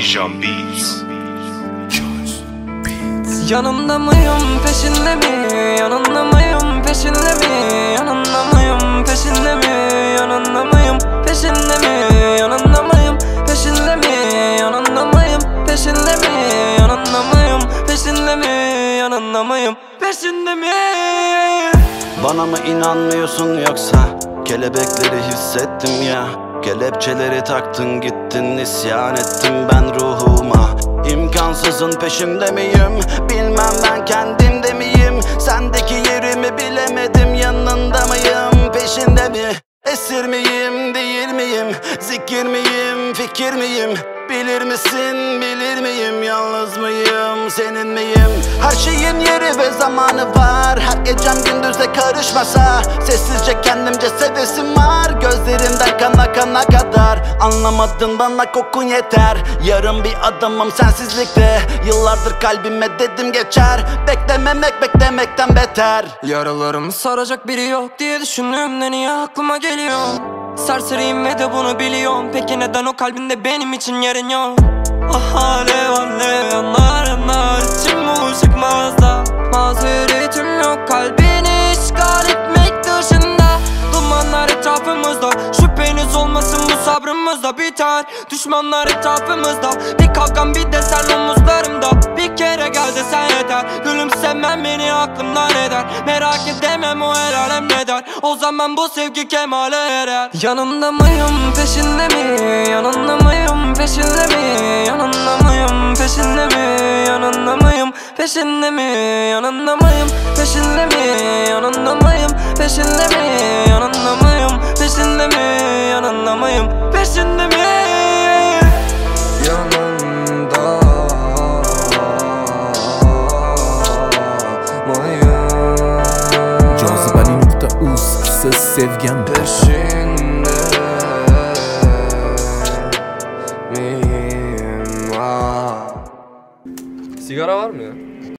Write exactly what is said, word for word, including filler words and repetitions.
Dijon Beats. Yanında mıyım, peşinde mi? Yanında mıyım, peşinde mi? Yanında mıyım, peşinde mi? Yanında mıyım, peşinde mi? Yanında mıyım, peşinde mi? Yanında mıyım, peşinde mi? Yanında mıyım, peşinde mi? Yanında mıyım, peşinde mi? Bana mı inanmıyorsun yoksa kelebekleri hissettim ya. Kelepçeleri taktın gittin, isyan ettim ben ruhuma. İmkansızın peşinde miyim? Bilmem ben kendimde miyim? Sendeki yerimi bilemedim, yanında mıyım? Peşinde mi? Esir miyim, değil miyim? Zikir miyim, fikir miyim? Bilir misin, bilir miyim? Yalnız mıyım, senin miyim? Her şeyin yeri ve zamanı var. Her gecem gündüze karışmasa, sessizce kendimce sevesim var. Gözlerimden kana kana kadar. Anlamadın, bana kokun yeter. Yarım bir adamım sensizlikte. Yıllardır kalbime dedim geçer. Beklememek beklemekten beter. Yaralarımı saracak biri yok diye düşündüğümde niye aklıma geliyor? Serseriyim ve de bunu biliyorum. Peki neden o kalbinde benim için yerin yok? Ah alev alev yanar yanar, içim bu çıkmaz da. Mazeretim yok, kalbini işgal etmek dışında. Dumanlar etrafımızda, şüpheniz olmasın bu sabrımızda biter. Düşmanlar etrafımızda, bir kalkan bir desen omuzlarımda. Bir kere gel desen yeter, gülümsemen beni aklımdan eder. Merak edemem o el alem ne der, o zaman bu sevgi kemale erer. Yanında mıyım, peşinde mi? Yanında mıyım, peşinde mi? Yanında mıyım, peşinde mi? Yanında mıyım, peşinde mi? Yanında mıyım, peşinde mi? Yanında mıyım, peşinde mi?